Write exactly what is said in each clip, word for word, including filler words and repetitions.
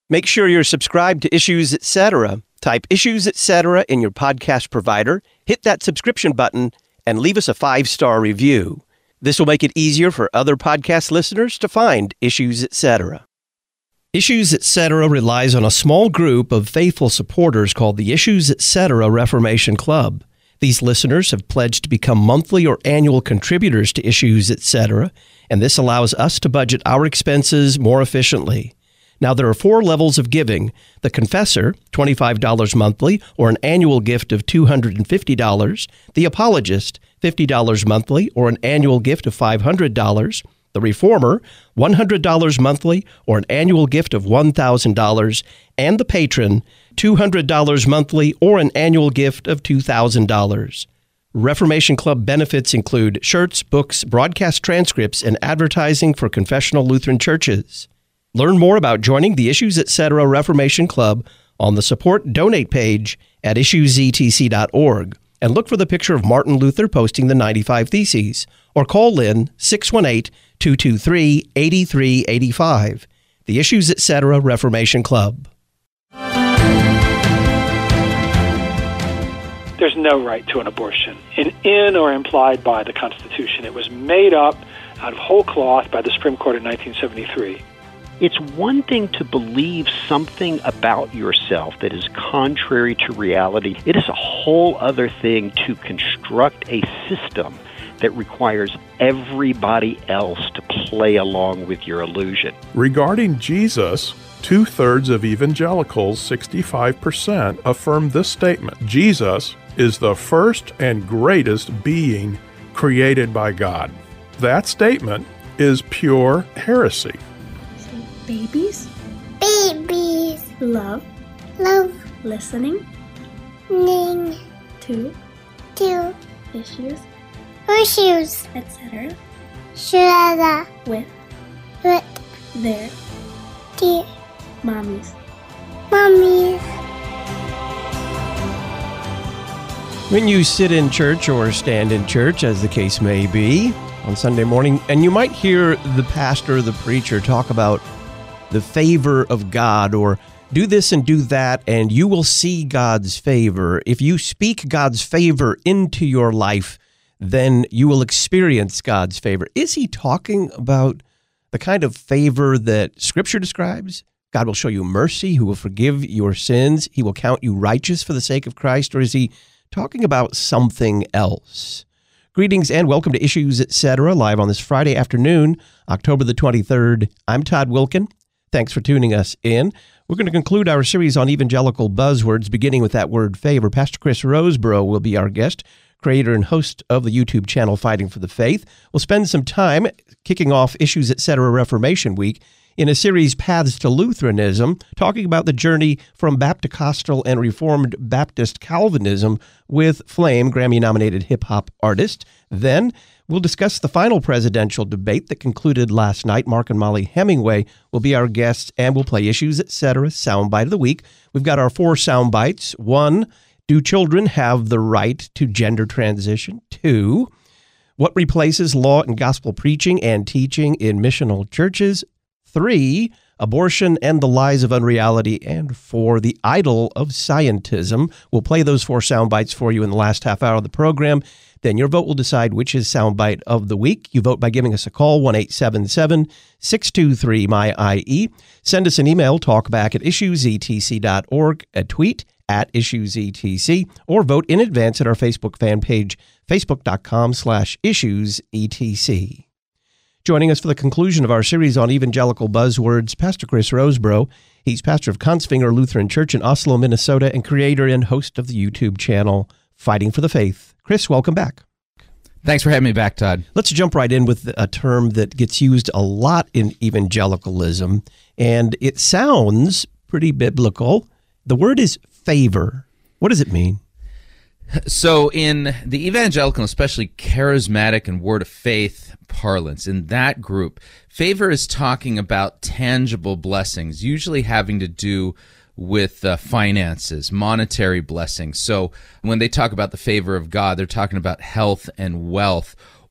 Make sure you're subscribed to Issues Etc. Type Issues Etc. in your podcast provider, hit that subscription button, and leave us a five-star review. This will make it easier for other podcast listeners to find Issues Etc. Issues Etc. relies on a small group of faithful supporters called the Issues Etc. Reformation Club. These listeners have pledged to become monthly or annual contributors to Issues Etc., and this allows us to budget our expenses more efficiently. Now, there are four levels of giving. The Confessor, twenty-five dollars monthly, or an annual gift of two hundred fifty dollars. The Apologist, fifty dollars monthly, or an annual gift of five hundred dollars. The Reformer, one hundred dollars monthly, or an annual gift of one thousand dollars. And the Patron, two hundred dollars monthly, or an annual gift of two thousand dollars. Reformation Club benefits include shirts, books, broadcast transcripts, and advertising for confessional Lutheran churches. Learn more about joining the Issues Etc. Reformation Club on the Support Donate page at issues e t c dot org, and look for the picture of Martin Luther posting the ninety-five Theses, or call Lynn six one eight, two two three, eight three eight five. The Issues Etc. Reformation Club. There's no right to an abortion, in, in or implied by the Constitution. It was made up out of whole cloth by the Supreme Court in nineteen seventy-three. It's one thing to believe something about yourself that is contrary to reality. It is a whole other thing to construct a system that requires everybody else to play along with your illusion. Regarding Jesus, two-thirds of evangelicals, sixty-five percent, affirm this statement: Jesus is the first and greatest being created by God. That statement is pure heresy. Babies. Babies. Love. Love. Listening. Ning. To. To. Issues. Issues. Etc. Shredder. With. With. Their. Dear. Mommies. Mommies. When you sit in church or stand in church, as the case may be, on Sunday morning, and you might hear the pastor, the preacher, talk about the favor of God, or do this and do that, and you will see God's favor. If you speak God's favor into your life, then you will experience God's favor. Is he talking about the kind of favor that Scripture describes? God will show you mercy, who will forgive your sins, he will count you righteous for the sake of Christ, or is he talking about something else? Greetings and welcome to Issues Etc., live on this Friday afternoon, October the twenty-third. I'm Todd Wilkin. Thanks for tuning us in. We're going to conclude our series on evangelical buzzwords, beginning with that word favor. Pastor Chris Roseborough will be our guest, creator and host of the YouTube channel Fighting for the Faith. We'll spend some time kicking off Issues Etc. Reformation Week in a series, Paths to Lutheranism, talking about the journey from Baptist-Costal and Reformed Baptist Calvinism with Flame, Grammy-nominated hip-hop artist. Then we'll discuss the final presidential debate that concluded last night. Mark and Molly Hemingway will be our guests, and we'll play Issues Etc. Soundbite of the Week. We've got our four soundbites. One, do children have the right to gender transition? Two, what replaces law and gospel preaching and teaching in missional churches? Three, abortion and the lies of unreality. And four, the idol of scientism. We'll play those four sound bites for you in the last half hour of the program. Then your vote will decide which is soundbite of the week. You vote by giving us a call, one eight seven seven, six two three, M Y I E. Send us an email, talkback at issues e t c dot org, a tweet at issues e t c, or vote in advance at our Facebook fan page, facebook.com slash issues etc. Joining us for the conclusion of our series on evangelical buzzwords, Pastor Chris Roseborough. He's pastor of Kongsvinger Lutheran Church in Oslo, Minnesota, and creator and host of the YouTube channel Fighting for the Faith. Chris, welcome back. Thanks for having me back, Todd. Let's jump right in with a term that gets used a lot in evangelicalism, and it sounds pretty biblical. The word is favor. What does it mean? So in the evangelical, especially charismatic and word of faith parlance, in that group, favor is talking about tangible blessings, usually having to do with uh, finances, monetary blessings. So when they talk about the favor of God, they're talking about health and wealth,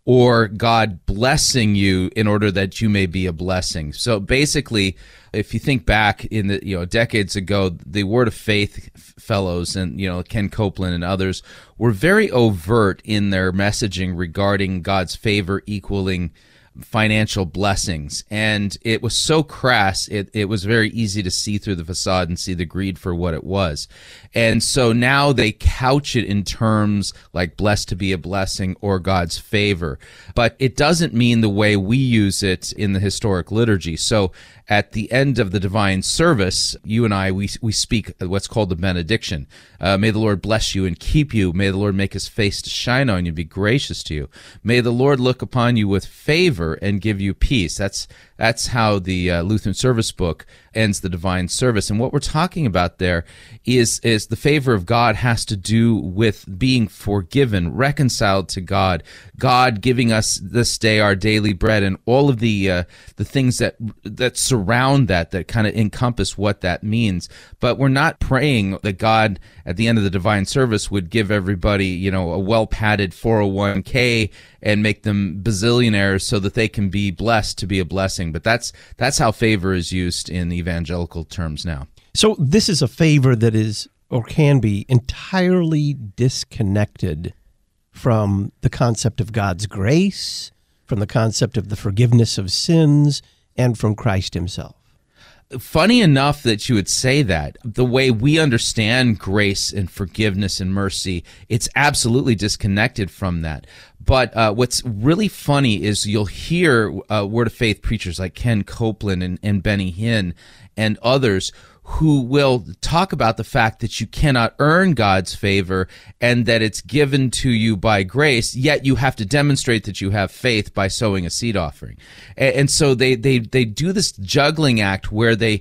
or God blessing you in order that you may be a blessing. So basically, if you think back in the, you know, decades ago, the Word of Faith fellows and, you know, Ken Copeland and others were very overt in their messaging regarding God's favor equaling financial blessings. And it was so crass, it, it was very easy to see through the facade and see the greed for what it was. And so now they couch it in terms like blessed to be a blessing or God's favor. But it doesn't mean the way we use it in the historic liturgy. So at the end of the divine service, you and I, we we speak what's called the benediction. Uh, may the Lord bless you and keep you. May the Lord make his face to shine on you and be gracious to you. May the Lord look upon you with favor and give you peace. That's that's how the uh, Lutheran Service Book ends the divine service. And what we're talking about there is, is the favor of God has to do with being forgiven, reconciled to God, God giving us this day our daily bread, and all of the uh, the things that that surround that, that kind of encompass what that means. But we're not praying that God, at the end of the divine service, would give everybody, you know, a well-padded four oh one k and make them bazillionaires so that they can be blessed to be a blessing. But that's that's how favor is used in evangelical terms now. So this is a favor that is, or can be, entirely disconnected from the concept of God's grace, from the concept of the forgiveness of sins, and from Christ himself. Funny enough that you would say that. The way we understand grace and forgiveness and mercy, it's absolutely disconnected from that. But uh, what's really funny is you'll hear uh, Word of Faith preachers like Ken Copeland and, and Benny Hinn and others who will talk about the fact that you cannot earn God's favor and that it's given to you by grace, yet you have to demonstrate that you have faith by sowing a seed offering. And, and so they, they, they do this juggling act where they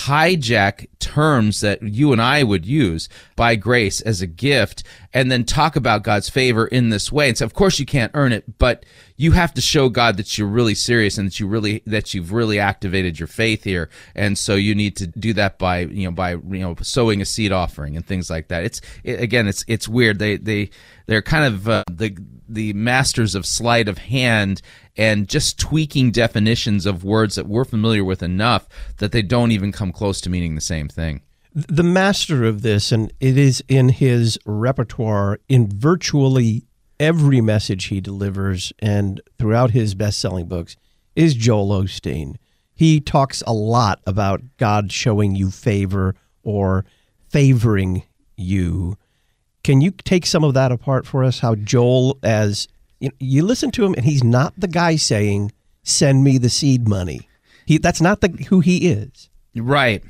hijack terms that you and I would use, by grace as a gift, and then talk about God's favor in this way. And so, of course, you can't earn it, but you have to show God that you're really serious and that you really that you've really activated your faith here. And so you need to do that by you know by you know sowing a seed offering and things like that. It's it, again, it's it's weird. They they they're kind of uh, the the masters of sleight of hand and just tweaking definitions of words that we're familiar with enough that they don't even come close to meaning the same thing. The master of this, and it is in his repertoire in virtually every message he delivers and throughout his best-selling books, is Joel Osteen. He talks a lot about God showing you favor or favoring you. Can you take some of that apart for us? How Joel, as you, you listen to him, and he's not the guy saying, "Send me the seed money." He that's not the who he is. Right.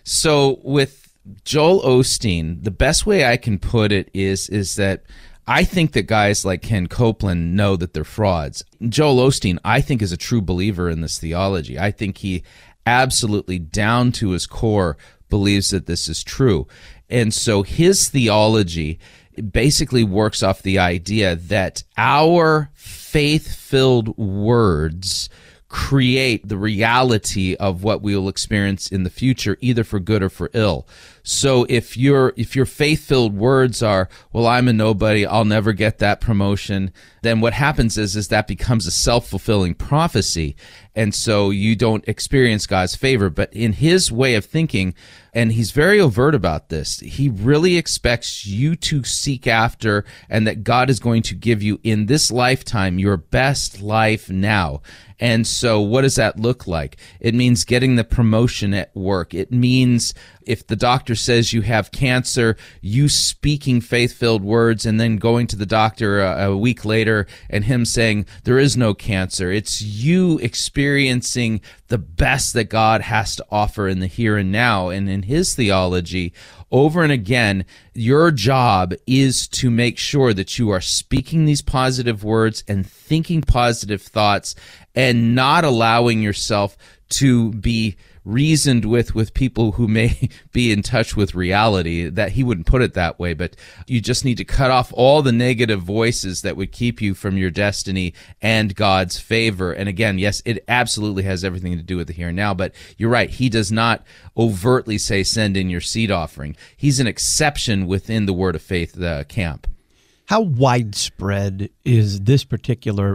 So with Joel Osteen, the best way I can put it is is that I think that guys like Ken Copeland know that they're frauds. Joel Osteen, I think, is a true believer in this theology. I think he absolutely, down to his core, believes that this is true. And so his theology basically works off the idea that our faith-filled words create the reality of what we will experience in the future, either for good or for ill. So if your if your faith-filled words are, well, I'm a nobody, I'll never get that promotion, then what happens is is that becomes a self-fulfilling prophecy, and so you don't experience God's favor. But in his way of thinking, and he's very overt about this, he really expects you to seek after, and that God is going to give you in this lifetime your best life now. And so what does that look like? It means getting the promotion at work. It means if the doctor says you have cancer, you speaking faith-filled words and then going to the doctor a, a week later and him saying there is no cancer. It's you experiencing the best that God has to offer in the here and now. And in his theology, over and again, your job is to make sure that you are speaking these positive words and thinking positive thoughts and not allowing yourself to be reasoned with with people who may be in touch with reality. That he wouldn't put it that way, but you just need to cut off all the negative voices that would keep you from your destiny and God's favor. And again, yes, it absolutely has everything to do with the here and now, but you're right, he does not overtly say send in your seed offering. He's an exception within the Word of Faith uh, camp. How widespread is this particular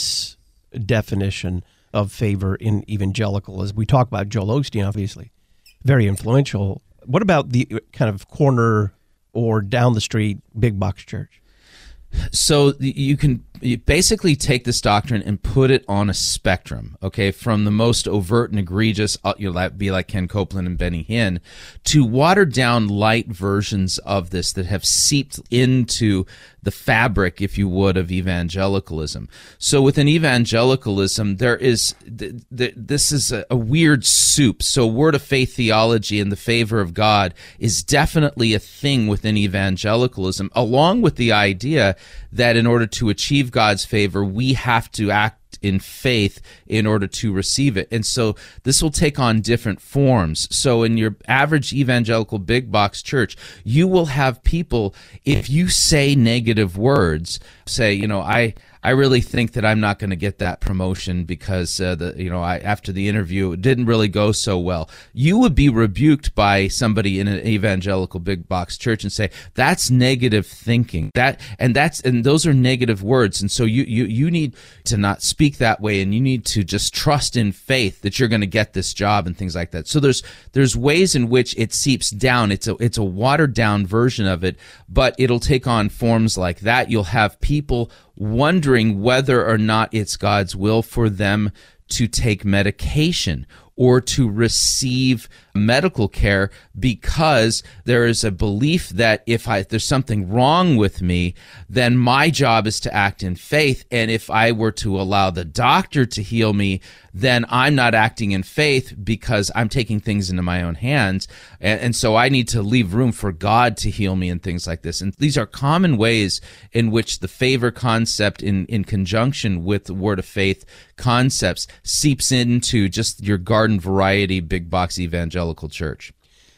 misdefinition of favor in evangelical? As we talk about Joel Osteen, obviously, very influential. What about the kind of corner or down the street big box church? So you can you basically take this doctrine and put it on a spectrum, okay, from the most overt and egregious, uh, you know, be like Ken Copeland and Benny Hinn, to watered down light versions of this that have seeped into the fabric, if you would, of evangelicalism. So within evangelicalism, there is th- th- this is a, a weird soup. So word of faith theology and the favor of God is definitely a thing within evangelicalism, along with the idea that in order to achieve God's favor, we have to act in faith in order to receive it. And so this will take on different forms. So in your average evangelical big box church, you will have people, if you say negative words, say, you know, I I really think that I'm not going to get that promotion because uh, the you know I after the interview it didn't really go so well. You would be rebuked by somebody in an evangelical big box church and say that's negative thinking. That and that's and those are negative words. And so you you you need to not speak that way, and you need to just trust in faith that you're going to get this job and things like that. So there's there's ways in which it seeps down. It's a it's a watered down version of it, but it'll take on forms like that. You'll have people wondering whether or not it's God's will for them to take medication or to receive medical care because there is a belief that if I, if there's something wrong with me, then my job is to act in faith. And if I were to allow the doctor to heal me, then I'm not acting in faith because I'm taking things into my own hands. And, and so I need to leave room for God to heal me and things like this. And these are common ways in which the favor concept in, in conjunction with the word of faith concepts seeps into just your garden variety big box evangelical church.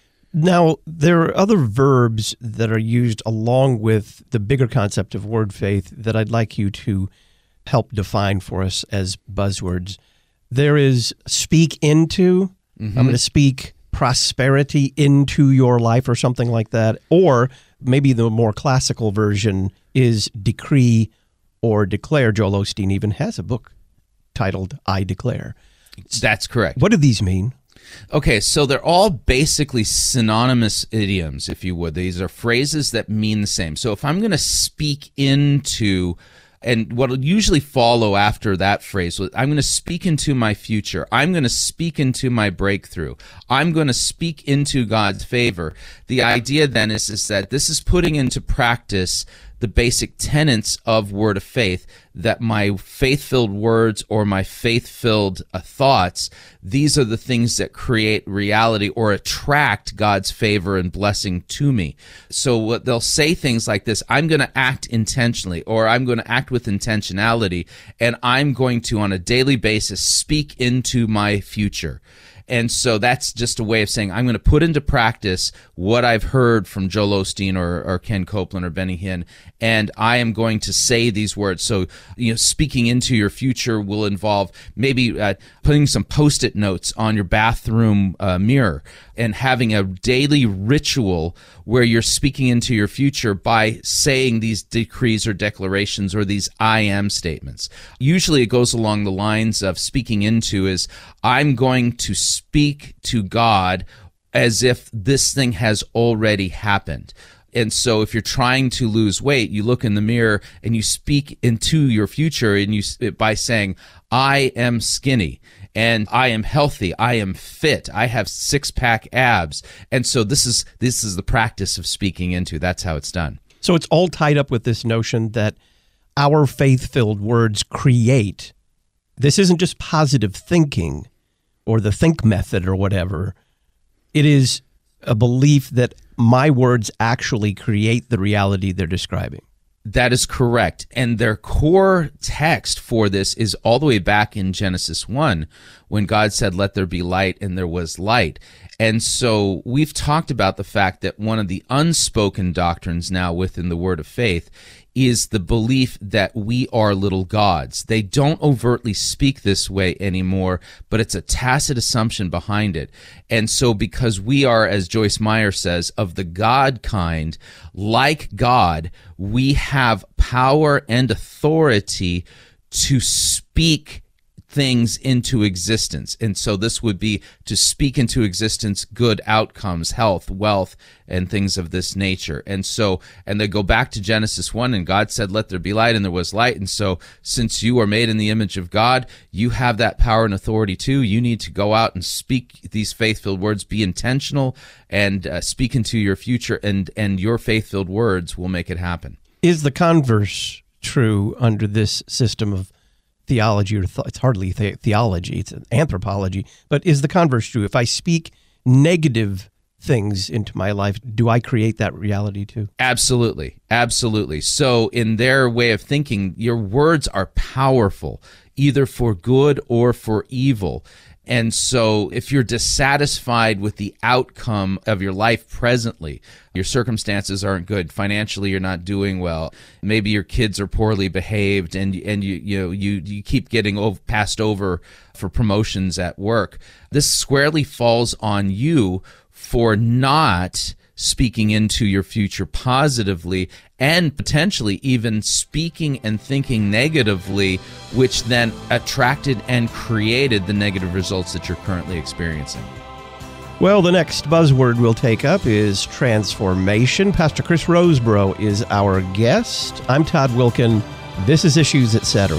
Now, there are other verbs that are used along with the bigger concept of word faith that I'd like you to help define for us as buzzwords. There is speak into. Mm-hmm. I'm going to speak prosperity into your life or something like that. Or maybe the more classical version is decree or declare. Joel Osteen even has a book titled I Declare. That's correct. What do these mean? Okay, so they're all basically synonymous idioms, if you would. These are phrases that mean the same. So if I'm going to speak into, and what will usually follow after that phrase, I'm going to speak into my future. I'm going to speak into my breakthrough. I'm going to speak into God's favor. The idea then is, is that this is putting into practice the basic tenets of word of faith, that my faith-filled words or my faith-filled uh, thoughts, these are the things that create reality or attract God's favor and blessing to me. So what they'll say things like this, I'm going to act intentionally, or I'm going to act with intentionality, and I'm going to, on a daily basis, speak into my future. And so that's just a way of saying I'm going to put into practice what I've heard from Joel Osteen or, or Ken Copeland or Benny Hinn, and I am going to say these words. So, you know, speaking into your future will involve maybe uh, putting some Post-it notes on your bathroom uh, mirror and having a daily ritual where you're speaking into your future by saying these decrees or declarations or these I am statements. Usually it goes along the lines of speaking into is, I'm going to speak to God as if this thing has already happened. And so if you're trying to lose weight, you look in the mirror and you speak into your future and you by saying, I am skinny and I am healthy, I am fit, I have six-pack abs. And so this is this is the practice of speaking into. That's how it's done. So it's all tied up with this notion that our faith-filled words create. This isn't just positive thinking or the think method or whatever. It is a belief that my words actually create the reality they're describing. That is correct. And their core text for this is all the way back in Genesis one, when God said, let there be light, and there was light. And so we've talked about the fact that one of the unspoken doctrines now within the Word of Faith is the belief that we are little gods. They don't overtly speak this way anymore, but it's a tacit assumption behind it. And so because we are, as Joyce Meyer says, of the God kind, like God, we have power and authority to speak things into existence. And so this would be to speak into existence good outcomes, health, wealth, and things of this nature. And so, and they go back to Genesis one, and God said, let there be light, and there was light. And so since you are made in the image of God, you have that power and authority too. You need to go out and speak these faith-filled words, be intentional, and uh, speak into your future, and, and your faith-filled words will make it happen. Is the converse true under this system of theology, or th- it's hardly the- theology, it's anthropology, but is the converse true? If I speak negative things into my life, do I create that reality too? Absolutely. Absolutely. So in their way of thinking, your words are powerful, either for good or for evil. And so if you're dissatisfied with the outcome of your life presently, your circumstances aren't good, financially you're not doing well, maybe your kids are poorly behaved, and and you you know you you keep getting over, passed over for promotions at work, this squarely falls on you for not speaking into your future positively, and potentially even speaking and thinking negatively, which then attracted and created the negative results that you're currently experiencing. Well, the next buzzword we'll take up is transformation. Pastor Chris Rosebrough is our guest. I'm Todd Wilkin. This is Issues, et cetera.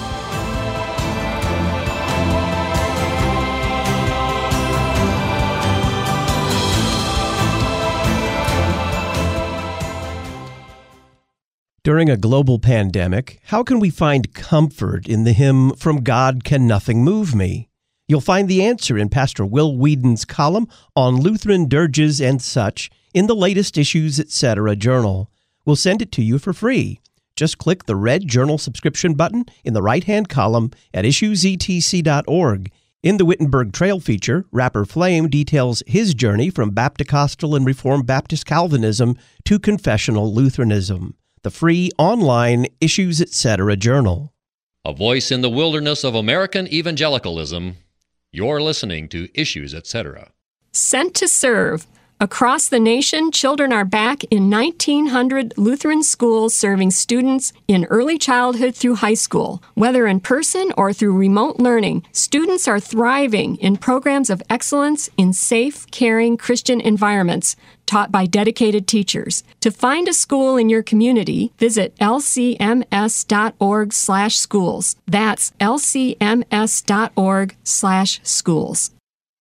During a global pandemic, how can we find comfort in the hymn, "From God Can Nothing Move Me"? You'll find the answer in Pastor Will Whedon's column on Lutheran dirges and such in the latest Issues, et cetera journal. We'll send it to you for free. Just click the red journal subscription button in the right-hand column at issues e t c dot org. In the Wittenberg Trail feature, Rapper Flame details his journey from Baptist-Costal and Reformed Baptist Calvinism to confessional Lutheranism. The free online Issues, et cetera journal. A voice in the wilderness of American evangelicalism. You're listening to Issues, et cetera. Sent to serve. Across the nation, children are back in nineteen hundred Lutheran schools serving students in early childhood through high school. Whether in person or through remote learning, students are thriving in programs of excellence in safe, caring Christian environments taught by dedicated teachers. To find a school in your community, visit l c m s dot org slash schools. That's l c m s dot org slash schools.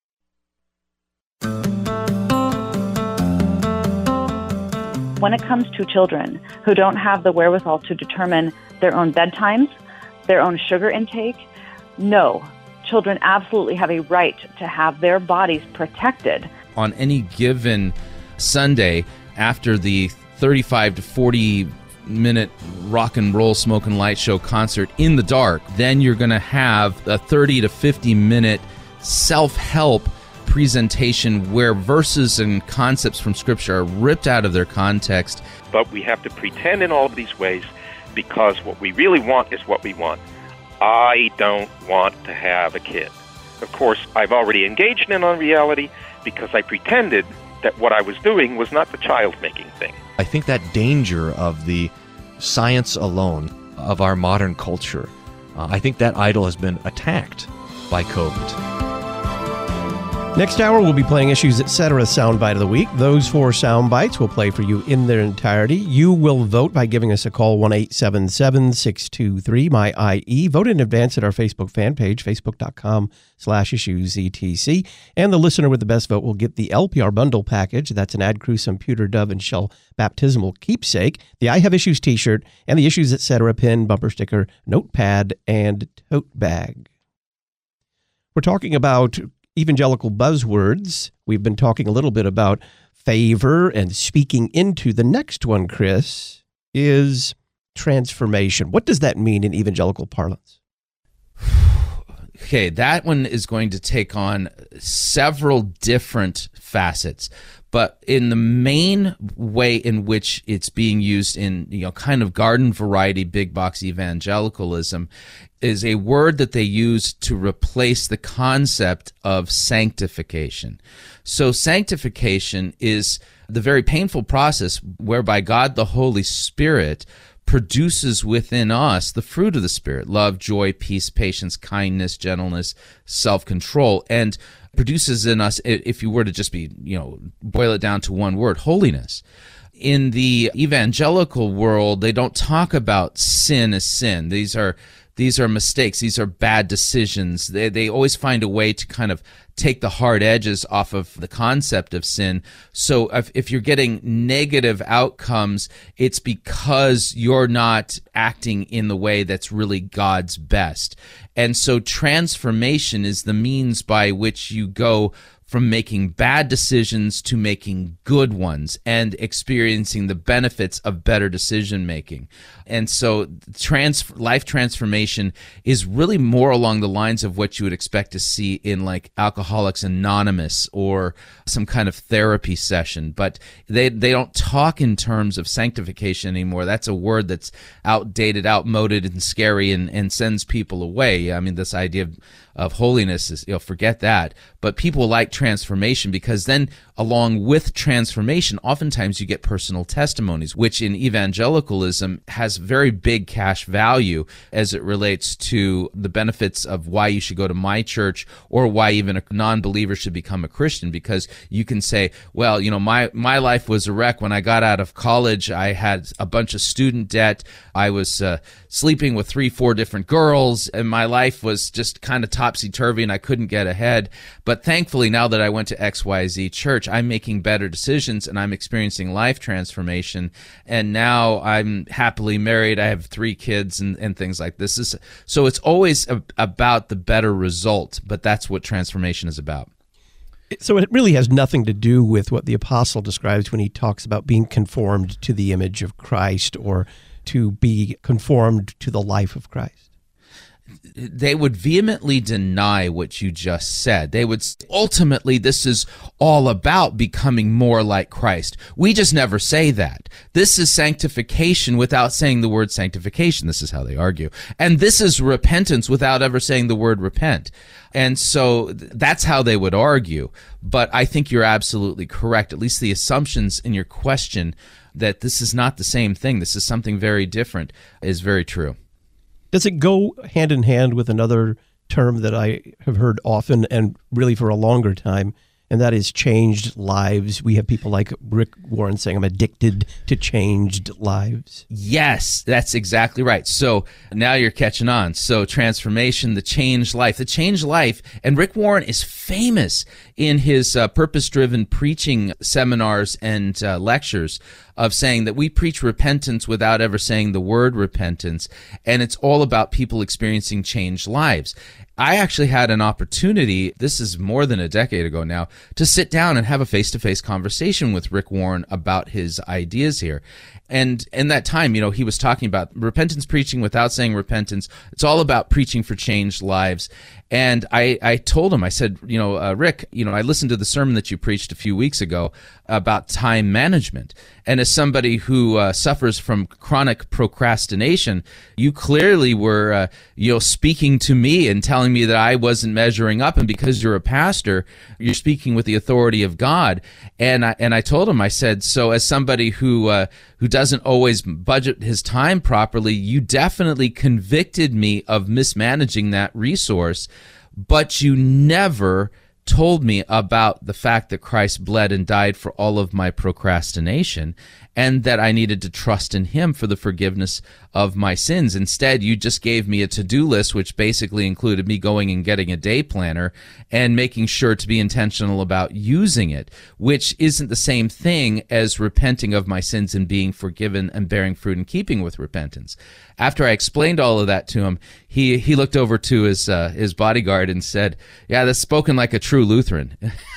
When it comes to children who don't have the wherewithal to determine their own bedtimes, their own sugar intake, no, children absolutely have a right to have their bodies protected. On any given Sunday, after the thirty-five to forty minute rock and roll smoke and light show concert in the dark, then you're going to have a thirty to fifty minute self-help presentation where verses and concepts from Scripture are ripped out of their context. But we have to pretend in all of these ways because what we really want is what we want. I don't want to have a kid. Of course, I've already engaged in unreality because I pretended that what I was doing was not the child-making thing. I think that danger of the science alone of our modern culture, uh, I think that idol has been attacked by COVID. Next hour, we'll be playing Issues, et cetera soundbite of the week. Those four sound bites will play for you in their entirety. You will vote by giving us a call, one eight seven seven, six two three, M Y I E. Vote in advance at our Facebook fan page, facebook.com slash issues etc. And the listener with the best vote will get the L P R bundle package. That's an Ad Crucem, Pewter Dove, and Shell baptismal keepsake, the I Have Issues t-shirt, and the Issues, et cetera pin, bumper sticker, notepad, and tote bag. We're talking about evangelical buzzwords. We've been talking a little bit about favor and speaking into. The next one, Chris, is transformation. What does that mean in evangelical parlance? Okay, that one is going to take on several different facets. But in the main way in which it's being used in, you know, kind of garden variety big box evangelicalism is a word that they use to replace the concept of sanctification. So sanctification is the very painful process whereby God the Holy Spirit produces within us the fruit of the Spirit: love, joy, peace, patience, kindness, gentleness, self-control, and produces in us, if you were to just be, you know, boil it down to one word, holiness. In the evangelical world, they don't talk about sin as sin. These are these are mistakes. These are bad decisions. They they always find a way to kind of take the hard edges off of the concept of sin. So if, if you're getting negative outcomes, it's because you're not acting in the way that's really God's best. And so transformation is the means by which you go from making bad decisions to making good ones and experiencing the benefits of better decision making. And so trans- life transformation is really more along the lines of what you would expect to see in like Alcoholics Anonymous or some kind of therapy session. But they, they don't talk in terms of sanctification anymore. That's a word that's outdated, outmoded, and scary and, and sends people away. I mean, this idea of of holiness is, you know, forget that. But people like transformation because then along with transformation, oftentimes you get personal testimonies, which in evangelicalism has very big cash value as it relates to the benefits of why you should go to my church or why even a non-believer should become a Christian, because you can say, well, you know, my, my life was a wreck when I got out of college. I had a bunch of student debt. I was uh, sleeping with three, four different girls, and my life was just kind of topsy-turvy and I couldn't get ahead. But thankfully, now that I went to X Y Z church, I'm making better decisions and I'm experiencing life transformation. And now I'm happily married. I have three kids and, and things like this. Is, so it's always a, about the better result, but that's what transformation is about. So it really has nothing to do with what the apostle describes when he talks about being conformed to the image of Christ or to be conformed to the life of Christ. They would vehemently deny what you just said. They would say, ultimately, this is all about becoming more like Christ. We just never say that. This is sanctification without saying the word sanctification. This is how they argue. And this is repentance without ever saying the word repent. And so that's how they would argue. But I think you're absolutely correct. At least the assumptions in your question that this is not the same thing, this is something very different, is very true. Does it go hand in hand with another term that I have heard often and really for a longer time, and that is changed lives? We have people like Rick Warren saying, I'm addicted to changed lives. Yes, that's exactly right. So now you're catching on. So transformation, the changed life, the changed life. And Rick Warren is famous in his uh, purpose-driven preaching seminars and uh, lectures of saying that we preach repentance without ever saying the word repentance, and it's all about people experiencing changed lives. I actually had an opportunity, this is more than a decade ago now, to sit down and have a face-to-face conversation with Rick Warren about his ideas here. And in that time, you know, he was talking about repentance preaching without saying repentance. It's all about preaching for changed lives. And I, I told him, I said, you know, uh, Rick, you know, I listened to the sermon that you preached a few weeks ago about time management. And as somebody who uh, suffers from chronic procrastination, you clearly were, uh, you know, speaking to me and telling me that I wasn't measuring up. And because you're a pastor, you're speaking with the authority of God. And I, and I told him, I said, so as somebody who, uh, who doesn't always budget his time properly, you definitely convicted me of mismanaging that resource, but you never told me about the fact that Christ bled and died for all of my procrastination and that I needed to trust in him for the forgiveness of my sins. Instead, you just gave me a to-do list, which basically included me going and getting a day planner and making sure to be intentional about using it, which isn't the same thing as repenting of my sins and being forgiven and bearing fruit in keeping with repentance. After I explained all of that to him, he he looked over to his uh, his bodyguard and said, yeah, that's spoken like a true Lutheran.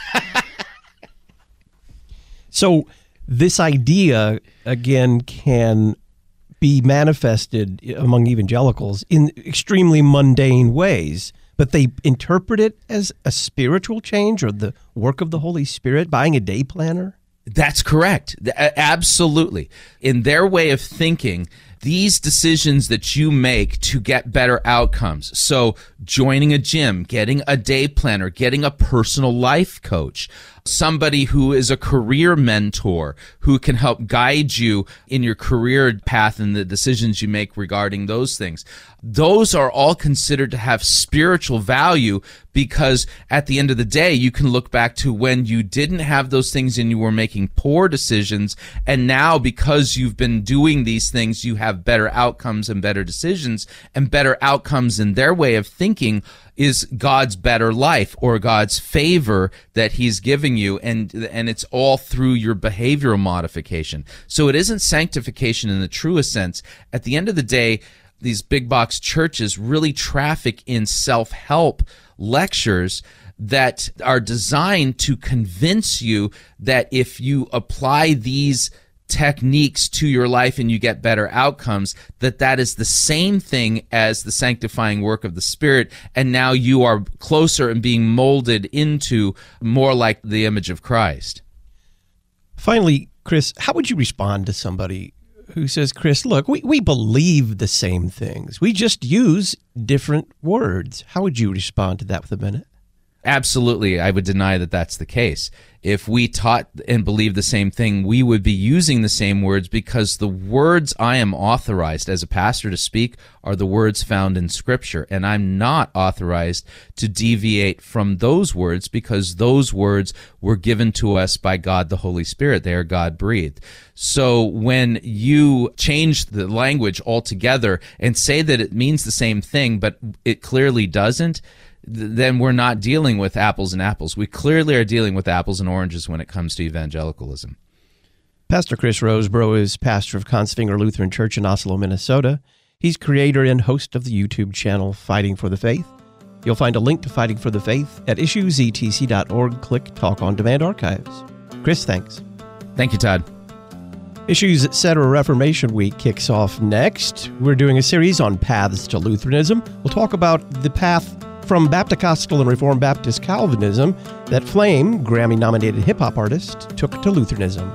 So this idea, again, can be manifested among evangelicals in extremely mundane ways. But they interpret it as a spiritual change or the work of the Holy Spirit, buying a day planner? That's correct. Absolutely. In their way of thinking, these decisions that you make to get better outcomes, so joining a gym, getting a day planner, getting a personal life coach, somebody who is a career mentor who can help guide you in your career path and the decisions you make regarding those things. Those are all considered to have spiritual value because at the end of the day, you can look back to when you didn't have those things and you were making poor decisions. And now because you've been doing these things, you have better outcomes and better decisions, and better outcomes in their way of thinking is God's better life or God's favor that he's giving you. And, and it's all through your behavioral modification. So it isn't sanctification in the truest sense. At the end of the day, these big box churches really traffic in self-help lectures that are designed to convince you that if you apply these techniques to your life and you get better outcomes, that that is the same thing as the sanctifying work of the Spirit, and now you are closer and being molded into more like the image of Christ. Finally, Chris, how would you respond to somebody who says, Chris, look, we, we believe the same things. We just use different words. How would you respond to that with a minute? Absolutely. I would deny that that's the case. If we taught and believed the same thing, we would be using the same words because the words I am authorized as a pastor to speak are the words found in Scripture, and I'm not authorized to deviate from those words because those words were given to us by God the Holy Spirit. They are God-breathed. So when you change the language altogether and say that it means the same thing, but it clearly doesn't, then we're not dealing with apples and apples. We clearly are dealing with apples and oranges when it comes to evangelicalism. Pastor Chris Rosebrough is pastor of Kongsvinger Lutheran Church in Oslo, Minnesota. He's creator and host of the YouTube channel Fighting for the Faith. You'll find a link to Fighting for the Faith at issues e t c dot org. Click Talk on Demand Archives. Chris, thanks. Thank you, Todd. Issues Etc. Reformation Week kicks off next. We're doing a series on paths to Lutheranism. We'll talk about the path from Baptist and Reformed Baptist Calvinism that Flame, Grammy-nominated hip-hop artist, took to Lutheranism.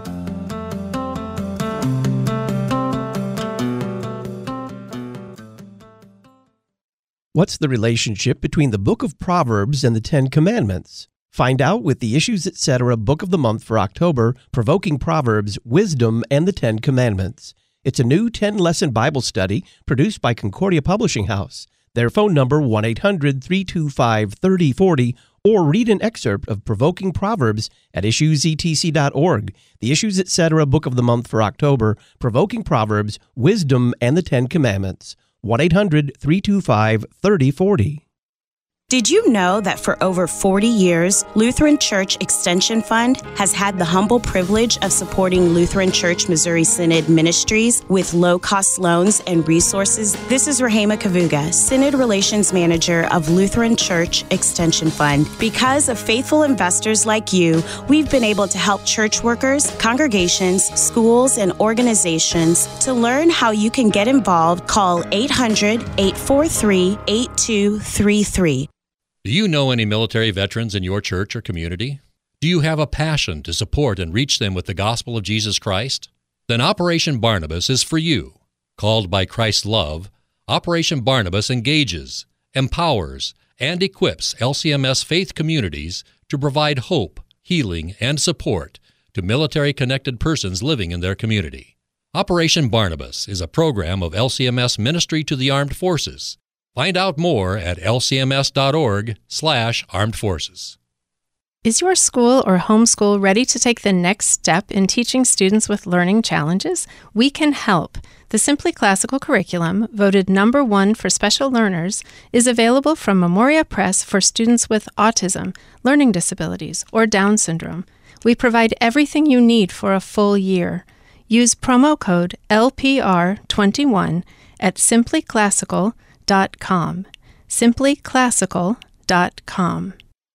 What's the relationship between the Book of Proverbs and the Ten Commandments? Find out with the Issues Etc. Book of the Month for October, Provoking Proverbs, Wisdom, and the Ten Commandments. It's a new ten-lesson Bible study produced by Concordia Publishing House. Their phone number, one eight hundred, three two five, three oh four oh, or read an excerpt of Provoking Proverbs at issues e t c dot org. The Issues Etc. Book of the Month for October, Provoking Proverbs, Wisdom, and the Ten Commandments. one eight hundred, three two five, three oh four oh. Did you know that for over forty years, Lutheran Church Extension Fund has had the humble privilege of supporting Lutheran Church Missouri Synod ministries with low-cost loans and resources? This is Rahema Kavuga, Synod Relations Manager of Lutheran Church Extension Fund. Because of faithful investors like you, we've been able to help church workers, congregations, schools, and organizations. To learn how you can get involved, call eight hundred, eight four three, eight two three three. Do you know any military veterans in your church or community? Do you have a passion to support and reach them with the gospel of Jesus Christ? Then Operation Barnabas is for you. Called by Christ's love, Operation Barnabas engages, empowers, and equips L C M S faith communities to provide hope, healing, and support to military-connected persons living in their community. Operation Barnabas is a program of L C M S Ministry to the Armed Forces. Find out more at l c m s dot org slash armed forces. Is your school or homeschool ready to take the next step in teaching students with learning challenges? We can help. The Simply Classical curriculum, voted number one for special learners, is available from Memoria Press for students with autism, learning disabilities, or Down syndrome. We provide everything you need for a full year. Use promo code L P R twenty-one at simply classical dot com. simply classical dot com.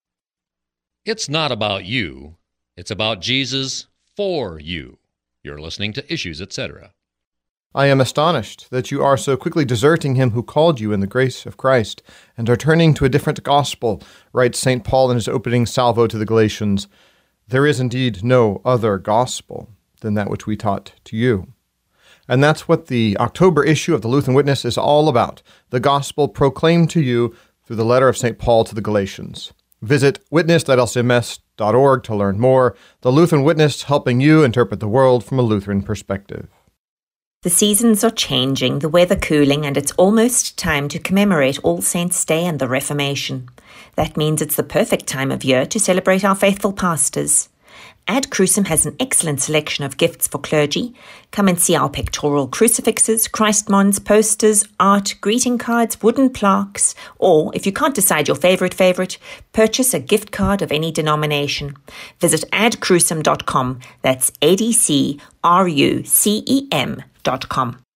It's not about you. It's about Jesus for you. You're listening to Issues Etc. I am astonished that you are so quickly deserting him who called you in the grace of Christ, and are turning to a different gospel, writes Saint Paul in his opening salvo to the Galatians. There is indeed no other gospel than that which we taught to you. And that's what the October issue of the Lutheran Witness is all about, the gospel proclaimed to you through the letter of Saint Paul to the Galatians. Visit witness dot l c m s dot org to learn more. The Lutheran Witness, helping you interpret the world from a Lutheran perspective. The seasons are changing, the weather cooling, and it's almost time to commemorate All Saints' Day and the Reformation. That means it's the perfect time of year to celebrate our faithful pastors. Ad Crucem has an excellent selection of gifts for clergy. Come and see our pictorial crucifixes, Christmons, posters, art, greeting cards, wooden plaques, or, if you can't decide your favourite favourite, purchase a gift card of any denomination. Visit ad crucem dot com. That's A D C R U C E M dot com.